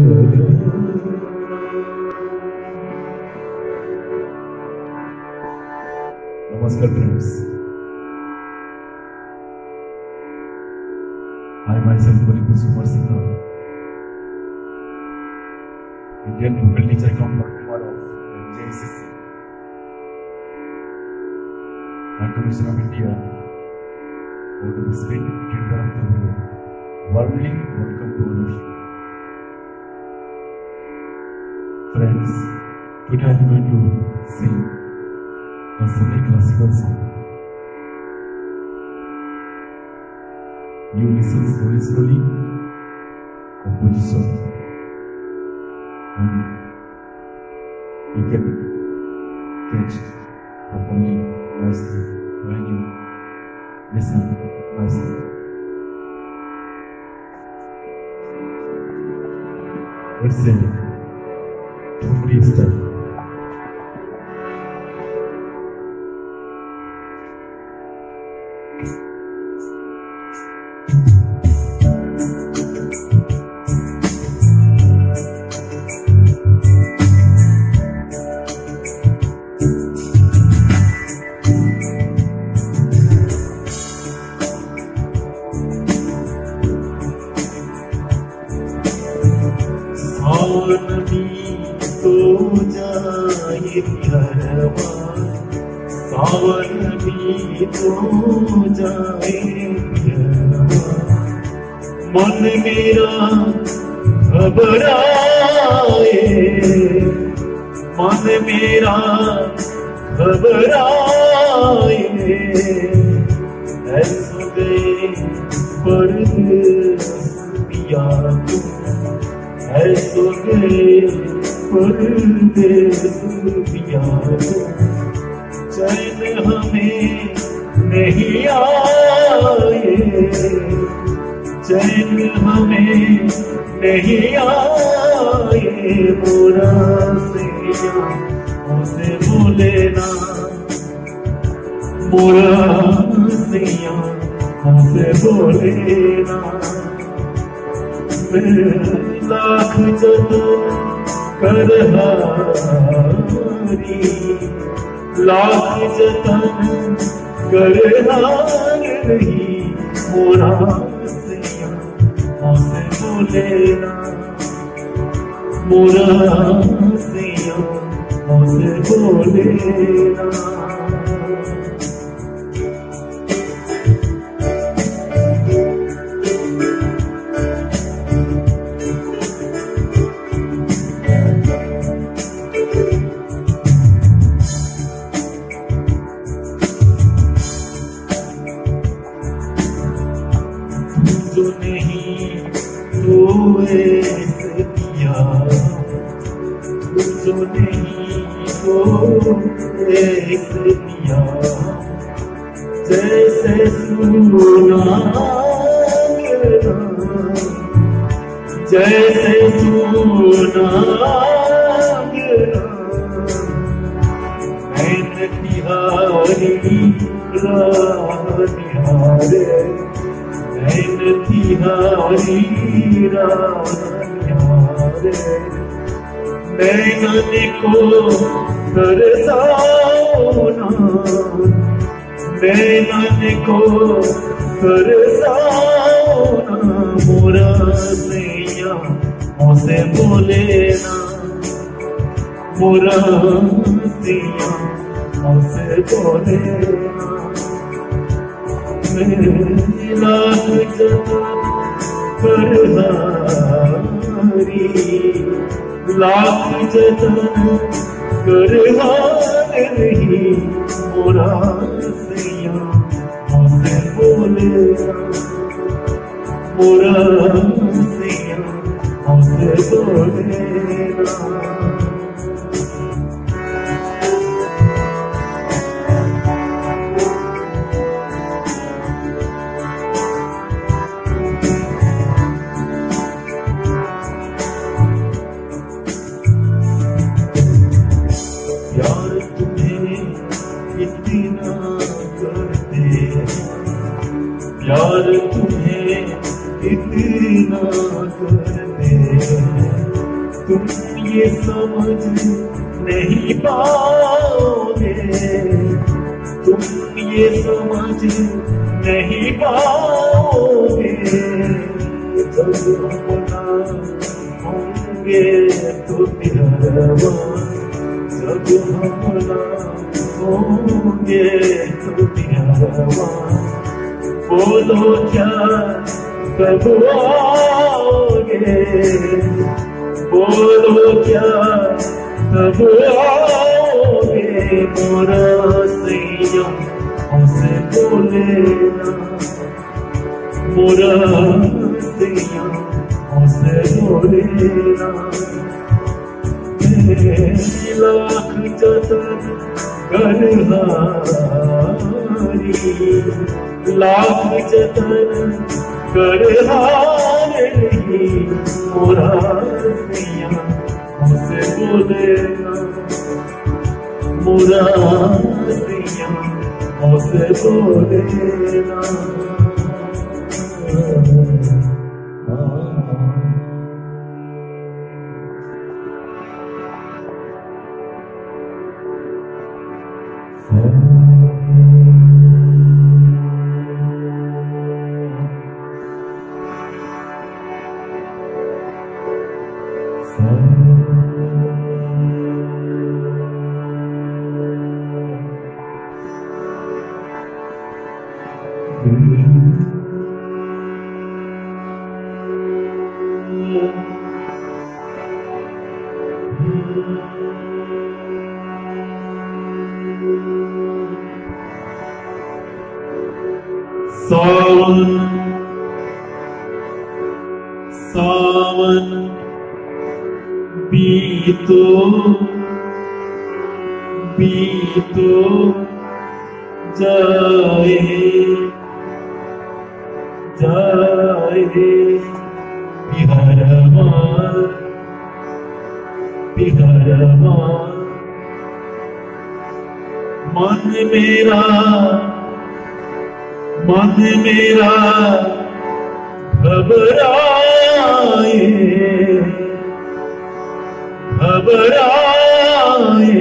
Namaskar friends. I myself Paripu Sumar Singh, Indian vocal teacher from Pakistan of JCC and Commission of India for the respect Gender of the World. Warmly welcome to all of you. Friends, today I am going to sing a semi-classical song. You listen slowly, composition, and you can catch properly, nicely when you listen nicely. Let's say, Thumri style. सावन भी तो जाए घरवा, सावन भी तो जाए घरवा, मन मेरा घबराए, मन मेरा घबराए, ऐसे गए परदेसिया तुम, ऐसो गए परदेसिया चैन हमें नहीं आए, चैन हमें नहीं आए, मोरा सैया मुझसे बोले ना, मोरा सैया मुझसे बोले ना, लाख जतन कर हारी, लाख जतन कर हारी, मोरा सैया मुझसे बोले ना, मोरा सैया मुझसे बोले ना। जो नहीं तो ऐसे दिया, जो नहीं तो ऐसे दिया, जैसे सुना गिरा, जैसे सुना गिरा, नैन तिहारी निहारे, नैन तिहारी निहारे, नैनन को तरसाओ ना, नैनन को तरसाओ ना, मोरा सैया मुझसे बोले ना, मोरा सैया मुझसे बोले ना, लाख जतन कर हारी, लाख जतन कर हारी, मोरा सैया मुझसे बोले ना, मोरा सैया मुझसे बोले ना। प्यार तुम्हें इतना करते हैं, तुम ये समझ नहीं पाओगे, तुम ये समझ नहीं पाओगे। जब अपना होंगे तो प्यारवा, जब अपना होंगे तो प्यारवा, बोलो क्या कब आओगे, बोलो क्या कब आओगे। मोरा सैया हमसे बोलेना, मोरा सैया हमसे बोलेना। लाख जतन कर हारी, लाख जतन कर हारी, मोरा सैया हमसे बोलेना, मोरा सैया हमसे बोलेना। सावन सावन बीतो बीतो जाए जाए, बिहारवा बिहारवा। मन मेरा घबराए घबराए।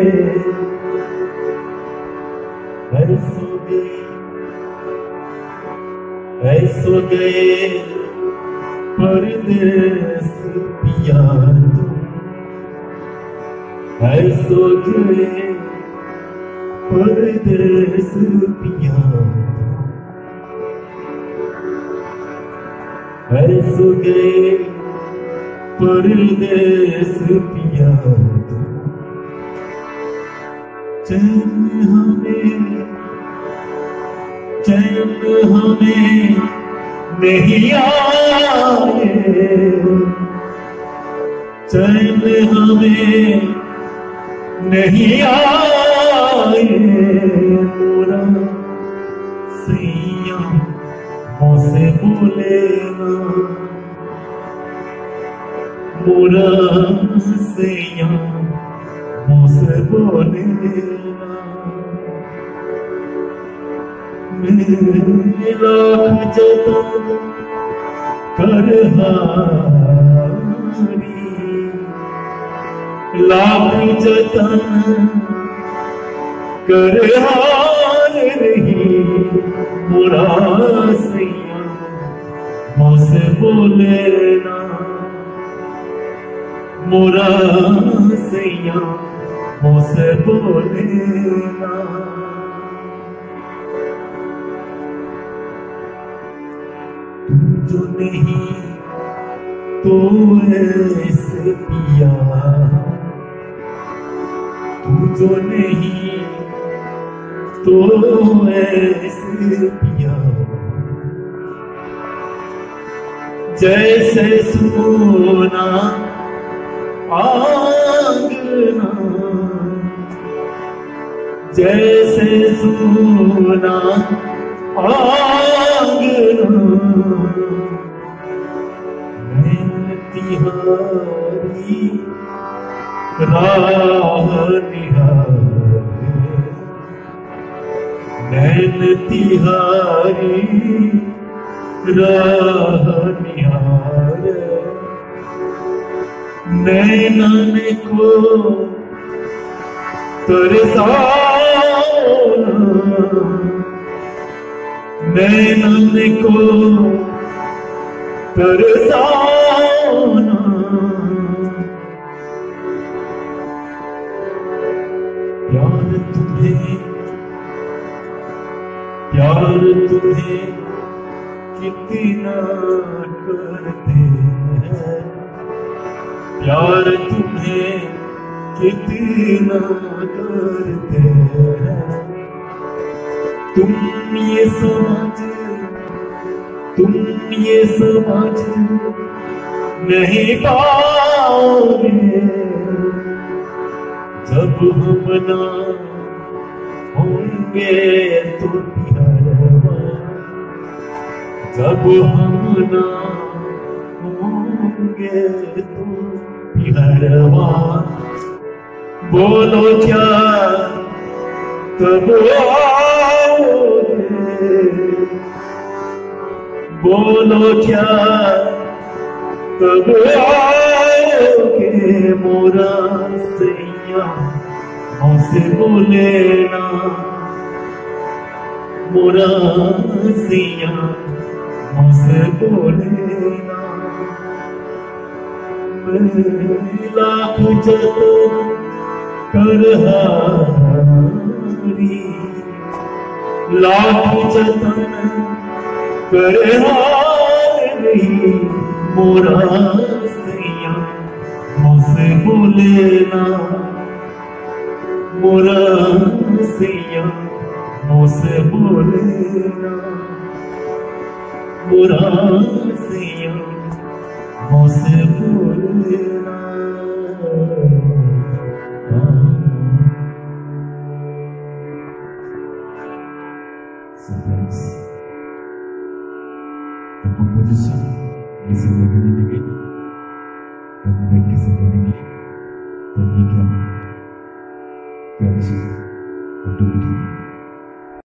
ऐसो गए परदेस पिया, ऐसो गए परदेस पिया, ऐसो गए परदेस पिया। चैन हमें नहीं आए, चैन हमें नहीं आए। मोरा सैया हमसे बोलेना, मोरा सैया हमसे बोलेना। मेरे लाख जतन कर हारी, लाख जतन कर हारी, मोरा सैया हमसे बोलेना, मोरा सैया हमसे बोलेना। जो नहीं तो ऐसे पिया, तू जो नहीं तो ऐसे पिया। जैसे सोना आंगना, जैसे सोना आंगना, तिहारी राह निहारे, नैन तिहारी राह निहारे, नैनन को तरसाना, नैनन को तरसाना, प्यार तुम्हें कितना करते हैं, प्यार तुम्हें कितना करते हैं। तुम ये समझ नहीं पाओगे जब हम ना होंगे तो प्यारवा, जब हम ना होंगे तो प्यारवा। बोलो क्या तब आओगे, बोलो क्या तब आओगे। मोरा सैया हमसे बोले ना, मोरा सैया हमसे बोले ना। लाख जतन कर हारी, लाख जतन कर हारी। मोरा सैया हमसे बोले ना, मोरा सैया हमसे बोले ना, मोरा सैया हमसे बोले ना। So friends, the composition is in the beginning, and the music is in the beginning.